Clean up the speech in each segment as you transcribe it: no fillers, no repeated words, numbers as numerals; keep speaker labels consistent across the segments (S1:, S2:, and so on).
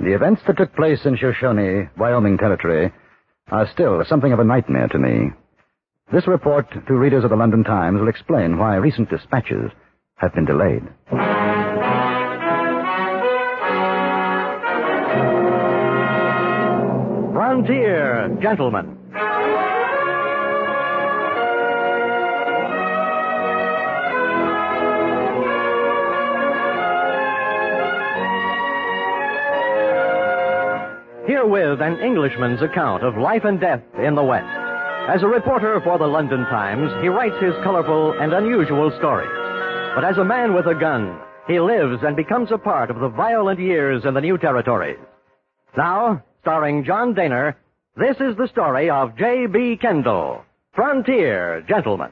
S1: The events that took place in Shoshone, Wyoming Territory, are still something of a nightmare to me. This report to readers of the London Times will explain why recent dispatches have been delayed.
S2: Frontier Gentlemen. Herewith an Englishman's account of life and death in the West. As a reporter for the London Times, he writes his colorful and unusual stories. But as a man with a gun, he lives and becomes a part of the violent years in the new territories. Now, starring John Dehner, this is the story of J.B. Kendall, Frontier Gentlemen.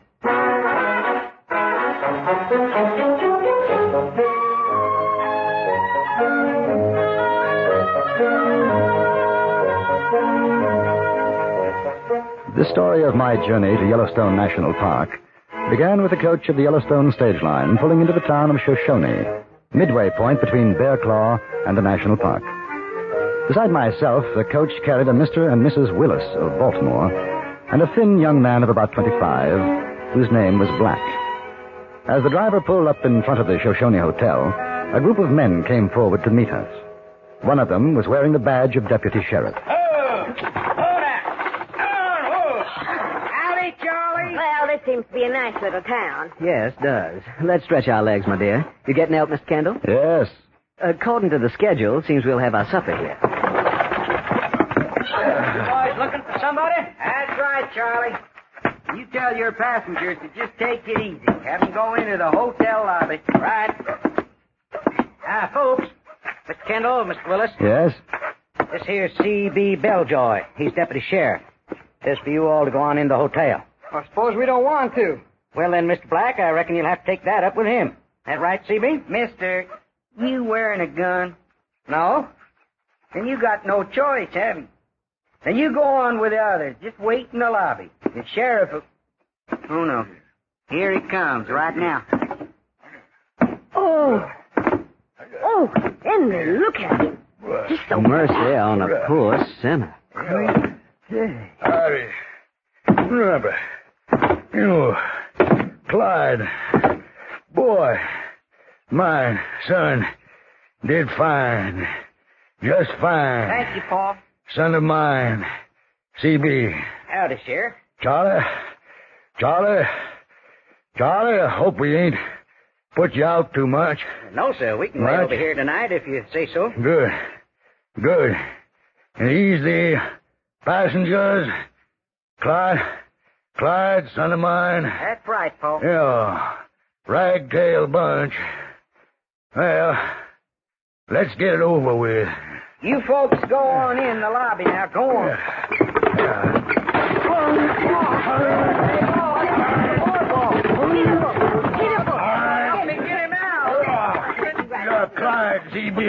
S1: The story of my journey to Yellowstone National Park began with the coach of the Yellowstone stage line pulling into the town of Shoshone, midway point between Bear Claw and the national park. Beside myself, the coach carried a Mr. and Mrs. Willis of Baltimore and a thin young man of about 25 whose name was Black. As the driver pulled up in front of the Shoshone Hotel, a group of men came forward to meet us. One of them was wearing the badge of deputy sheriff.
S3: This seems to be a nice little town.
S4: Yes, it does. Let's stretch our legs, my dear. You getting out, Mr. Kendall?
S1: Yes.
S4: According to the schedule, it seems we'll have our supper here.
S5: You boys looking for somebody? That's right, Charlie. You tell your passengers to just take it easy. Have them go into the hotel lobby. Right. Folks. Mr. Kendall, Mr. Willis.
S1: Yes?
S5: This here's C.B. Belljoy. He's deputy sheriff. Says for you all to go on in the hotel.
S6: I suppose we don't want to.
S5: Well, then, Mr. Black, I reckon you'll have to take that up with him. That right, C.B.? Mister, you wearing a gun? No. Then you got no choice, have you? Then you go on with the others. Just wait in the lobby. The sheriff will... Oh, no. Here he comes right now.
S3: Oh, Henry, look at him. Just so
S4: Mercy on a poor sinner.
S7: Howdy. Remember, you, Clyde, boy, my son did fine, just fine.
S5: Thank you, Paul.
S7: Son of mine, C.B.
S5: Howdy, Sheriff.
S7: Charlie, I hope we ain't put you out too much.
S5: No, sir, we can wait over here tonight if you say so.
S7: Good. And these the passengers, Clyde, son of mine.
S5: That's right, Paul.
S7: Yeah, ragtail bunch. Well, let's get it over with.
S5: You folks go on in the lobby now. Go on. Get him out.
S7: Clyde, C.B.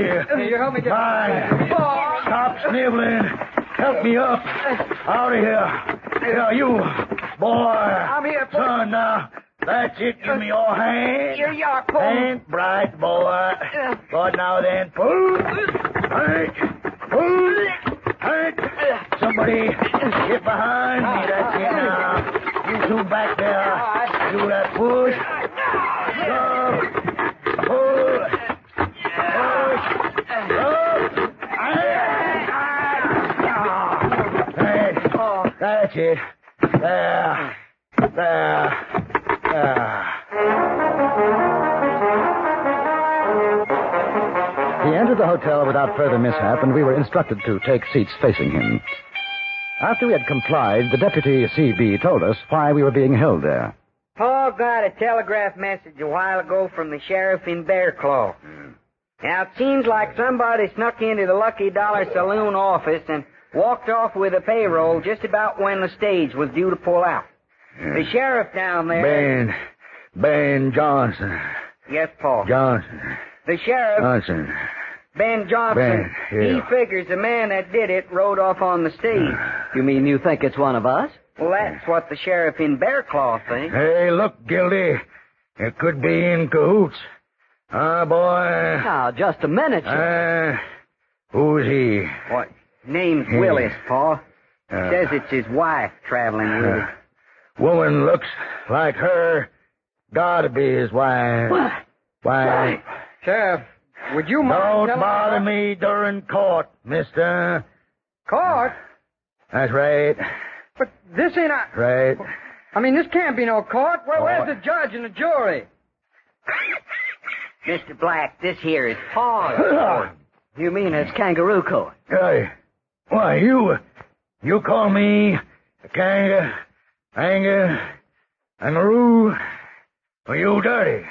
S7: Clyde, stop sniveling. Help me up. Out of here. Yeah, you, boy.
S5: I'm here, Paul.
S7: Son, now. That's it. Give me your hand.
S5: Here you are, Paul.
S7: Hand bright, boy. Good now then. Pull. Somebody get behind me. That's it now. You two back there. Do that push. Shove. Pull. Push. Shove. That's it. There.
S1: He entered the hotel without further mishap, and we were instructed to take seats facing him. After we had complied, the deputy C.B. told us why we were being held there.
S5: Paul got a telegraph message a while ago from the sheriff in Bear Claw. Now, it seems like somebody snuck into the Lucky Dollar Saloon office and walked off with a payroll just about when the stage was due to pull out. The sheriff down there...
S7: Ben Johnson.
S5: Yes, Paul.
S7: Johnson.
S5: The sheriff...
S7: Johnson.
S5: Ben Johnson.
S7: Ben, yeah.
S5: He figures the man that did it rode off on the stage.
S4: You mean you think it's one of us?
S5: Well, that's what the sheriff in Bear Claw thinks.
S7: Hey, look, Gildy. It could be in cahoots. Boy.
S4: Now, just a minute, sir.
S7: Who's he?
S5: What? Name's
S7: Hey.
S5: Willis, Pa. Says it's his wife traveling with him.
S7: Woman looks like her. Gotta be his wife.
S5: What?
S7: Why?
S6: Sheriff, would you mind
S7: Don't
S6: telling
S7: bother
S6: what-
S7: me during court, mister.
S6: Court?
S7: That's right.
S6: But this ain't a...
S7: Right.
S6: I mean, this can't be no court. Where's
S7: Oh.
S6: the judge and the jury?
S5: Mr. Black, this here is Pa's.
S4: You mean it's kangaroo court?
S7: Hey, why, you call me a kangaroo? Well, you dirty.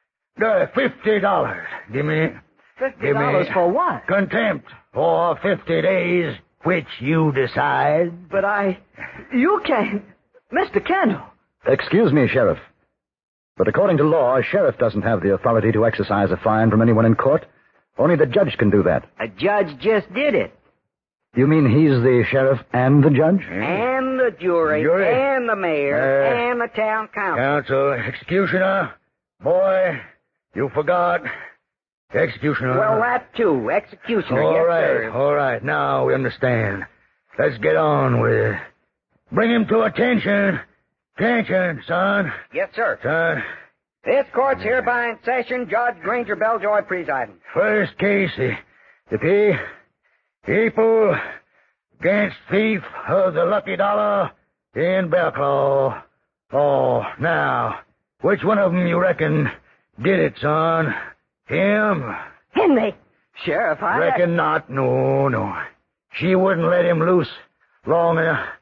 S7: $50. Give me
S4: $50 for what?
S7: contempt for 50 days, which you decide.
S4: But you can't. Mr. Kendall.
S1: Excuse me, Sheriff. But according to law, a sheriff doesn't have the authority to exercise a fine from anyone in court. Only the judge can do that.
S5: A judge just did it.
S1: You mean he's the sheriff and the judge?
S5: And the jury,
S7: Jury.
S5: and the mayor, and the town council.
S7: Counsel, executioner, boy, you forgot. Executioner.
S5: Well, that too. Executioner,
S7: All
S5: yes,
S7: right,
S5: sir.
S7: all right. Now we understand. Let's get on with it. Bring him to attention. Attention, son.
S5: Yes, sir.
S7: Son.
S5: This court's hereby in session. Judge Granger Belljoy presiding.
S7: First case, the people against thief of the lucky dollar in Bearclaw. Oh, now, which one of them you reckon did it, son? Him?
S3: Henry.
S4: Sheriff,
S7: Reckon not. No. She wouldn't let him loose long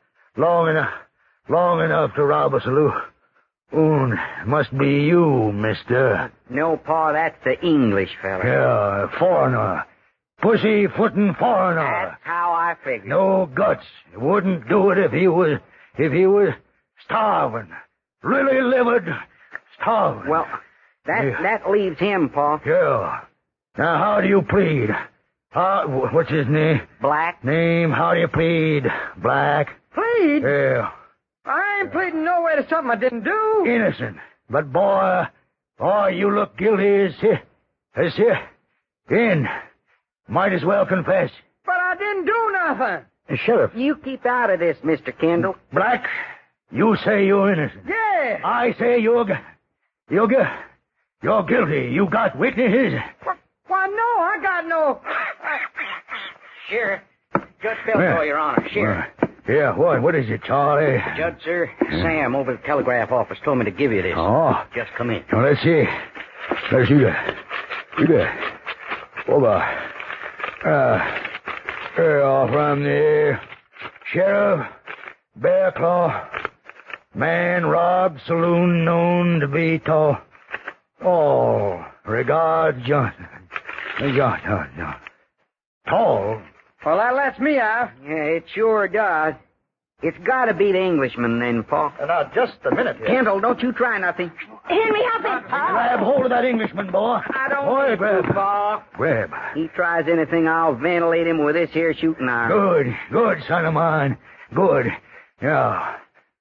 S7: enough to rob us, Lou. Must be you, mister.
S5: No, Pa, that's the English fella.
S7: Yeah, foreigner. Pussy-footin' foreigner.
S5: That's how I figured.
S7: No guts. Wouldn't do it if he was starving. Really livid starving.
S5: Well, that leaves him, Pa.
S7: Yeah. Now, how do you plead? What's his name?
S5: Black.
S7: Name, how do you plead? Black?
S6: Plead?
S7: Yeah.
S6: I ain't pleading no way to something I didn't do.
S7: Innocent. But, boy, you look guilty as in. Might as well confess.
S6: But I didn't do nothing.
S1: Sheriff,
S5: You keep out of this, Mr. Kendall.
S7: Black, you say you're innocent.
S6: Yeah.
S7: I say you're guilty. You got witnesses.
S6: Why, no, I got no...
S5: Sheriff. Judge Belljoy, Your Honor. Sheriff.
S7: Yeah, what is it, Charlie?
S5: Judge, sir, Sam over at the telegraph office told me to give you this.
S7: Oh.
S5: Just come in.
S7: Now, let's see. You there. Over. From the Sheriff, Bearclaw, man robbed saloon known to be tall. Oh, regards, Johnson. Tall?
S6: Well, that lets me out.
S5: Yeah, it sure does. It's got to be the Englishman then, Pa.
S7: Now, just a minute here.
S5: Kendall, don't you try nothing.
S3: Henry, help him.
S7: Grab hold of that Englishman, boy.
S5: I don't
S7: Boy,
S5: need
S7: grab.
S5: to, Pa.
S7: Grab.
S5: He tries anything, I'll ventilate him with this here shooting iron.
S7: Good, son of mine. Good. Yeah.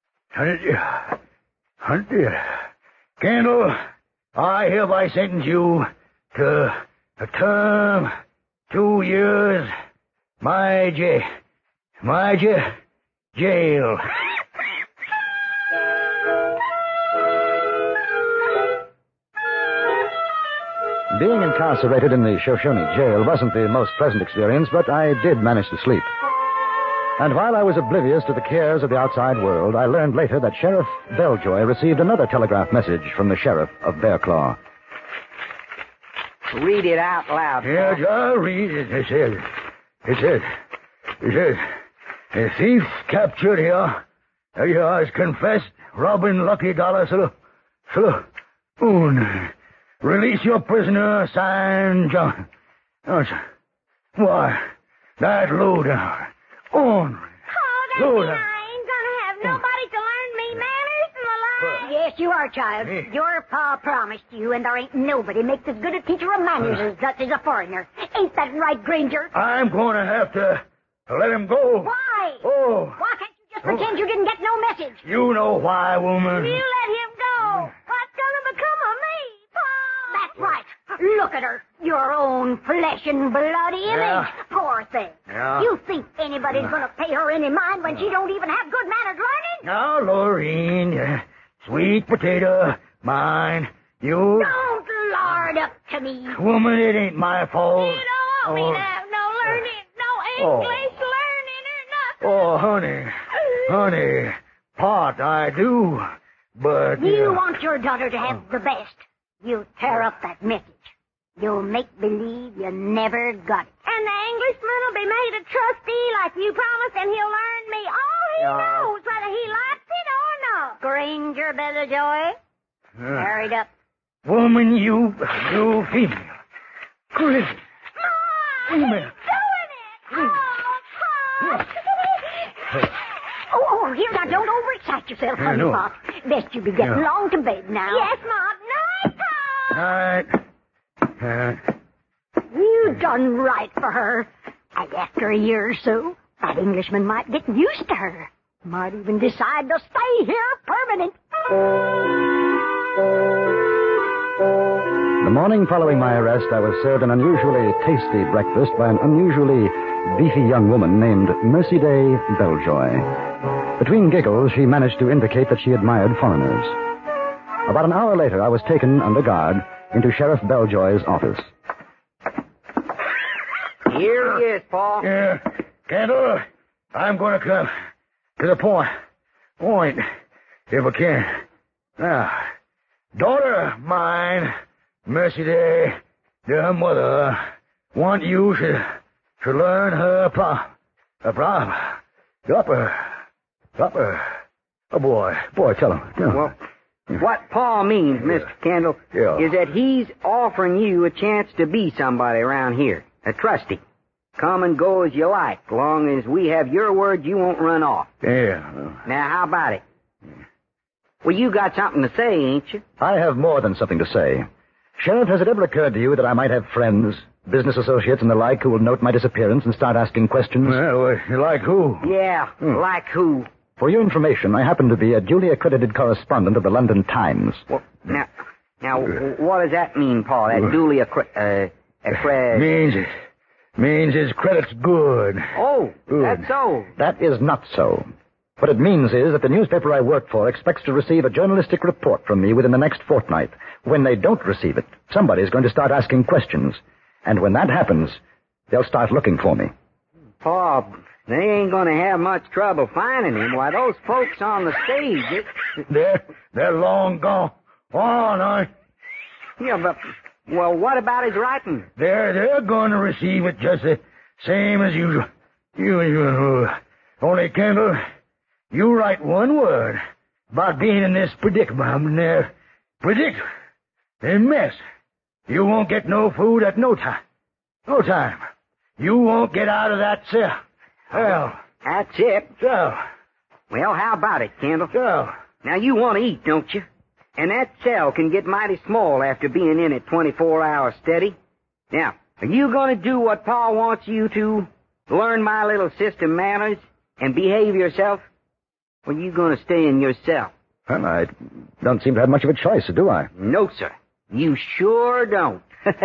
S7: Kendall, I hereby sentence you to a term 2 years. My jail.
S1: being incarcerated in the Shoshone jail wasn't the most pleasant experience, but I did manage to sleep. And while I was oblivious to the cares of the outside world, I learned later that Sheriff Belljoy received another telegraph message from the sheriff of Bearclaw.
S5: Read it out loud.
S7: Yeah, I'll read it. It says, a thief captured here. He has confessed robbing Lucky Dollar Saloon. Release your prisoner, signed John. Why, that lowdown.
S3: Oh, that's
S7: Lord.
S3: it. I ain't gonna have nobody to learn me manners and the like. Yes, you are, child.
S7: Hey.
S3: Your pa promised you, and there ain't nobody makes as good a teacher of manners as such as a foreigner. Ain't that right, Granger?
S7: I'm going to have to let him go.
S3: Why?
S7: Oh,
S3: Why can't you just pretend you didn't get no message?
S7: you know why, woman.
S3: You let him go. What's gonna become of me, Pa? That's right. Look at her. Your own flesh and blood image.
S7: Yeah.
S3: Poor thing.
S7: Yeah.
S3: You think anybody's going to pay her any mind when she don't even have good manners learning?
S7: Now, Lorene, sweet potato, mine, you...
S3: Don't lard up to me.
S7: Woman, it ain't my fault.
S3: You don't want me to have no learning, no English learning or nothing.
S7: Oh, honey, part I do, but...
S3: You want your daughter to have the best. You tear up that message. You'll make believe you never got it. And the Englishman will be made a trustee like you promised, and he'll learn me all he knows, whether he likes it or not. Granger Belljoy, married up.
S7: Woman, you female. Crazy.
S3: Mom, he's doing it! Oh, here, now, don't overexcite yourself, honey,
S7: no.
S3: Pop. Best you be getting along to bed now. Yes, Mom. Night, Pop. You done right for her. And after a year or so, that Englishman might get used to her. Might even decide to stay here permanent.
S1: The morning following my arrest, I was served an unusually tasty breakfast by an unusually beefy young woman named Mercy Day Belljoy. Between giggles, she managed to indicate that she admired foreigners. About an hour later, I was taken under guard into Sheriff Belljoy's office.
S5: Here he is, Paul.
S7: Yeah, Kendall, I'm going to come to the point, if I can. Now, daughter of mine, Mercy Day, their mother, want you to learn her Oh, boy, tell him.
S5: Well, what Paul means, Mr. Kendall, is that he's offering you a chance to be somebody around here, a trustee. Come and go as you like, long as we have your word you won't run off.
S7: Yeah.
S5: Now, how about it? Well, you got something to say, ain't you?
S1: I have more than something to say. Sheriff, has it ever occurred to you that I might have friends, business associates and the like, who will note my disappearance and start asking questions?
S7: Well, like who?
S5: Yeah, like who?
S1: For your information, I happen to be a duly accredited correspondent of the London Times.
S5: Well, now, what does that mean, Paul? That duly accredited...
S7: Means his credit's good.
S5: Oh,
S7: Good.
S5: that's so.
S1: That is not so. What it means is that the newspaper I work for expects to receive a journalistic report from me within the next fortnight. When they don't receive it, somebody's going to start asking questions. And when that happens, they'll start looking for me.
S5: Paul, they ain't going to have much trouble finding him. Why, those folks on the stage...
S7: They're long gone.
S5: Yeah, but... Well, what about his writing?
S7: They're going to receive it just the same as usual. Only, Kendall, you write one word about being in this predicament. Mess. You won't get no food at no time. You won't get out of that cell. Well,
S5: That's it.
S7: so.
S5: Well, how about it, Kendall?
S7: So.
S5: Now, you want to eat, don't you? And that cell can get mighty small after being in it 24 hours steady. Now, are you going to do what Paul wants you to? Learn my little system manners and behave yourself? Or are you going to stay in your cell?
S1: Well, I don't seem to have much of a choice, do I?
S5: No, sir. You sure don't.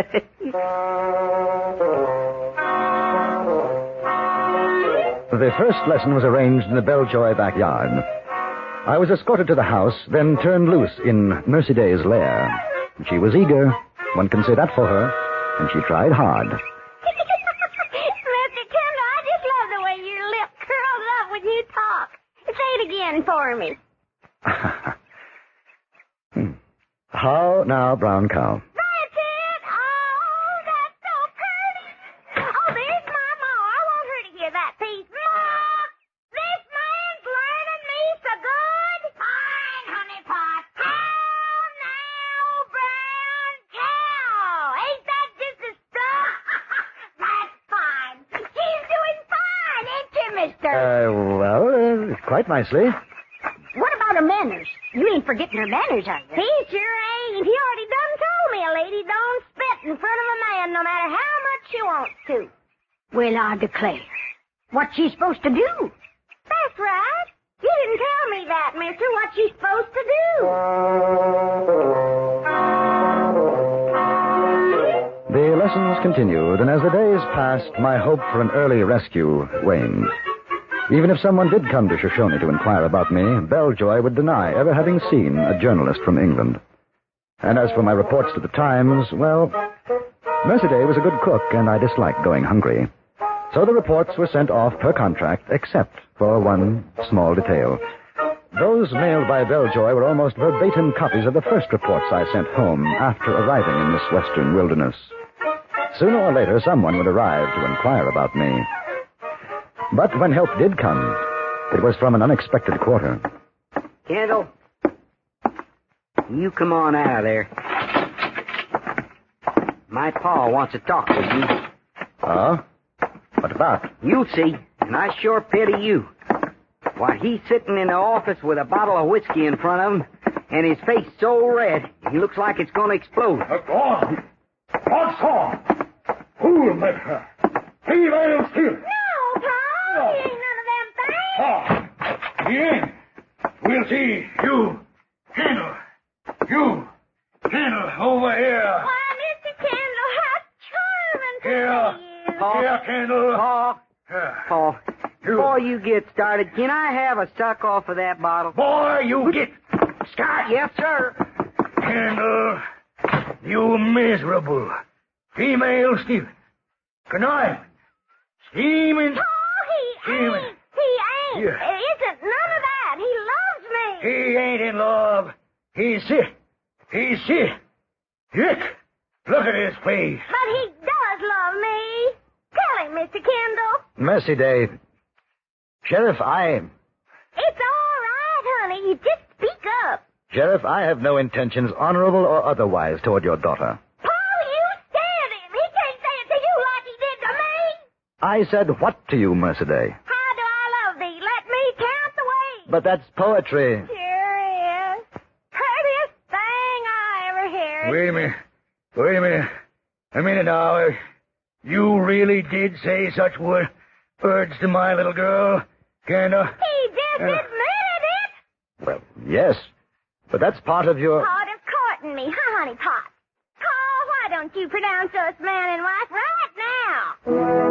S1: The first lesson was arranged in the Belljoy backyard. I was escorted to the house, then turned loose in Mercy Day's lair. She was eager. One can say that for her. And she tried hard.
S3: Mr. Kendall, I just love the way your lip curls up when you talk. Say it again for me.
S1: How now, brown cow?
S3: That's it. Oh, that's so pretty. Oh, there's my ma. I want her to hear that piece. Ma, this man's learning me so good. Fine, honey pot. How now, brown cow? Ain't that just a stuff? That's fine. She's doing fine, ain't she, mister?
S1: Quite nicely.
S3: What about her manners? You ain't forgetting her manners, are you? He sure ain't. He already done told me a lady don't spit in front of a man no matter how much she wants to. Well, I declare. What's she supposed to do? That's right. You didn't tell me that, mister, what she's supposed to do.
S1: The lesson lessons continued, and as the days passed, my hope for an early rescue waned. Even if someone did come to Shoshone to inquire about me, Belljoy would deny ever having seen a journalist from England. And as for my reports to the Times, well, Mercedes was a good cook, and I disliked going hungry. So the reports were sent off per contract, except for one small detail. Those mailed by Belljoy were almost verbatim copies of the first reports I sent home after arriving in this western wilderness. Sooner or later, someone would arrive to inquire about me. But when help did come, it was from an unexpected quarter.
S5: Kendall, you come on out of there. My pa wants to talk with you.
S1: Oh? What about?
S5: You'll see, and I sure pity you. Why, he's sitting in the office with a bottle of whiskey in front of him, and his face so red, he looks like it's going to explode.
S7: Go on. What's on? Who'll make her? Female still.
S3: No, Pa, he ain't none of them things.
S7: Oh, he ain't. We'll see. You, Kendall. You, Kendall, over here.
S3: Why, Mr. Kendall, how charming to
S7: Here.
S3: see you.
S7: Here, Kendall.
S5: Pa,
S7: Here.
S5: Pa, before you get started, can I have a suck off of that bottle?
S7: Boy, you get... Scott.
S5: Yes, sir.
S7: Kendall, you miserable. Female Stephen. Connive. Steaming.
S3: Oh, he ain't. He ain't.
S7: Yeah.
S3: It isn't none of that. He loves me.
S7: He ain't in love. He's sick. He's sick. Sick. Look at his face.
S3: But he does love me. Tell him, Mr. Kendall.
S1: Mercy, Dave. Sheriff,
S3: It's all right, honey. You just speak up.
S1: Sheriff, I have no intentions, honorable or otherwise, toward your daughter.
S3: Paul, you stand him. He can't say it to you like he did to me.
S1: I said what to you, Mercedes?
S3: How do I love thee? Let me count the ways.
S1: But that's poetry.
S3: Sure is. Prettiest thing I ever heard.
S7: Wait a minute. Wait a minute. A minute now. You really did say such words to my little girl, Kendall?
S3: He just admitted it.
S1: Well, yes. But that's part of your...
S3: Part of courting me, huh, honey pot? Paul, why don't you pronounce us man and wife right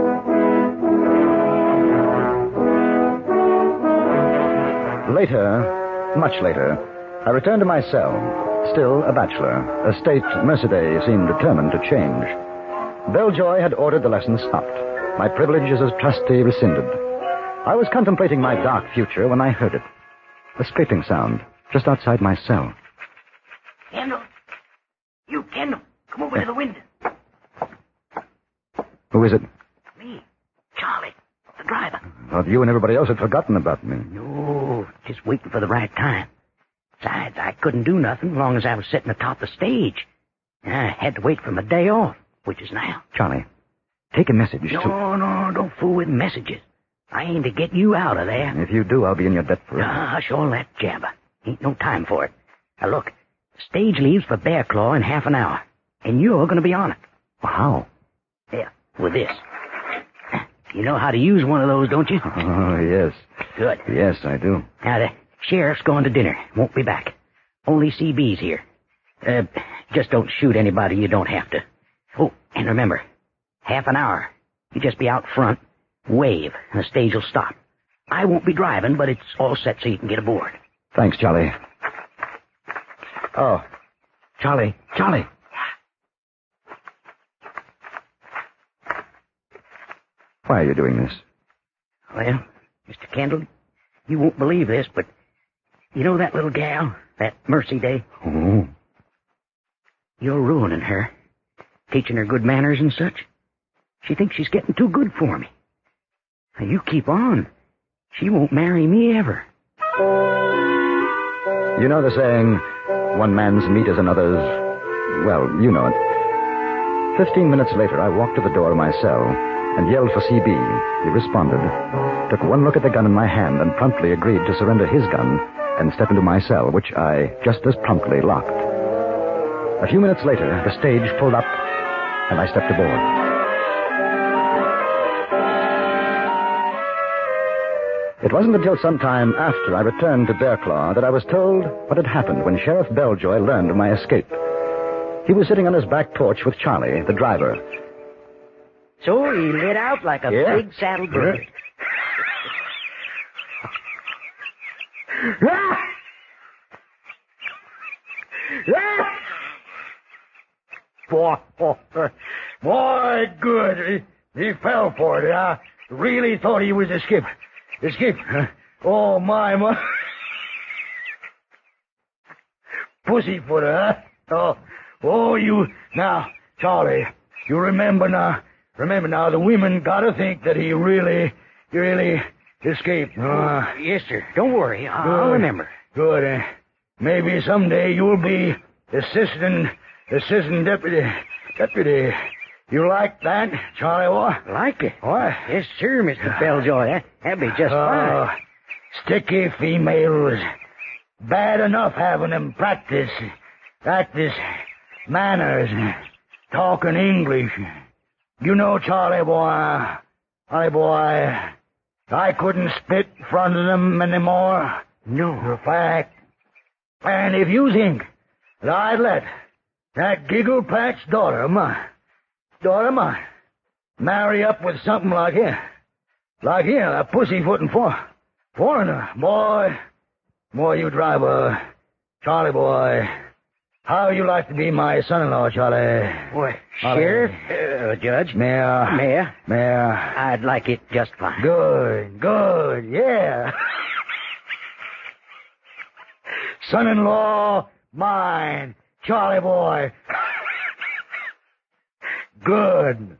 S3: now?
S1: Later, much later, I returned to my cell, still a bachelor, a state Mercedes seemed determined to change. Belljoy had ordered the lesson stopped. My privileges as trustee rescinded. I was contemplating my dark future when I heard it. A scraping sound just outside my cell.
S5: Kendall. You, Kendall. Come over to the window.
S1: Who is it?
S5: Me. Charlie. The driver.
S1: Thought you and everybody else had forgotten about me.
S5: No, just waiting for the right time. Besides, I couldn't do nothing as long as I was sitting atop the stage. I had to wait for my day off, which is now.
S1: Charlie, take a message to...
S5: No, don't fool with messages. I aim to get you out of there.
S1: If you do, I'll be in your debt forever.
S5: Hush all that jabber. Ain't no time for it. Now, look, the stage leaves for Bear Claw in half an hour, and you're going to be on it.
S1: How?
S5: Yeah, with this. You know how to use one of those, don't you?
S1: Oh, yes.
S5: Good.
S1: Yes, I do.
S5: Now, the sheriff's going to dinner. Won't be back. Only CB's here. Just don't shoot anybody you don't have to. Oh, and remember, half an hour. You just be out front, wave, and the stage will stop. I won't be driving, but it's all set so you can get aboard.
S1: Thanks, Charlie. Oh, Charlie. Why are you doing this?
S5: Well, Mr. Kendall, you won't believe this, but you know that little gal, that Mercy Day?
S1: Oh.
S5: You're ruining her, teaching her good manners and such. She thinks she's getting too good for me. Now, you keep on. She won't marry me ever.
S1: You know the saying, one man's meat is another's... Well, you know it. 15 minutes later, I walked to the door of my cell and yelled for CB. He responded, took one look at the gun in my hand, and promptly agreed to surrender his gun and step into my cell, which I just as promptly locked. A few minutes later, the stage pulled up, and I stepped aboard. It wasn't until some time after I returned to Bear Claw that I was told what had happened when Sheriff Belljoy learned of my escape. He was sitting on his back porch with Charlie, the driver,
S5: So he lit out like a
S7: Yeah.
S5: big saddle bird.
S7: Boy, good. He fell for it. I really thought he was a skip. A skip. Oh, my. Pussyfoot, huh? Oh, you... Now, Charlie, you remember now, the women gotta think that he really escaped.
S5: Yes, sir. Don't worry. I'll remember.
S7: Good. Maybe someday you'll be assistant deputy. You like that, Charlie? What?
S5: Like it?
S7: What?
S5: Yes, sir, Mr. Belljoy. That'd be just fine.
S7: Sticky females. Bad enough having them practice manners, talking English. You know, Charlie boy, I couldn't spit in front of them anymore.
S5: No.
S7: For a fact. And if you think that I'd let that giggle patch daughter of mine, marry up with something like him, a pussyfooting foreigner, boy, you driver, Charlie boy, how you like to be my son-in-law, Charlie?
S5: Well,
S7: Charlie.
S5: Sheriff, Judge.
S7: Mayor.
S5: I'd like it just fine.
S7: Good, yeah. Son-in-law, mine, Charlie boy. Good.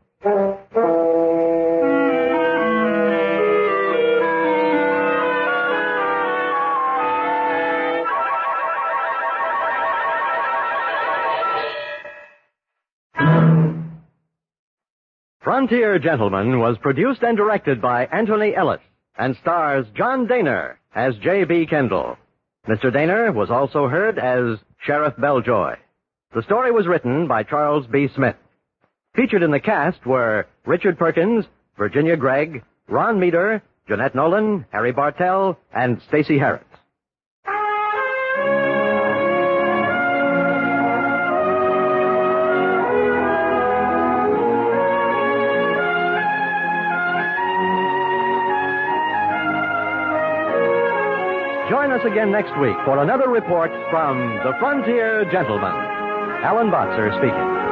S2: Frontier Gentleman was produced and directed by Anthony Ellis and stars John Daner as J.B. Kendall. Mr. Daner was also heard as Sheriff Belljoy. The story was written by Charles B. Smith. Featured in the cast were Richard Perkins, Virginia Gregg, Ron Meader, Jeanette Nolan, Harry Bartell, and Stacey Harris. Join us again next week for another report from the Frontier Gentleman. Alan Botzer speaking.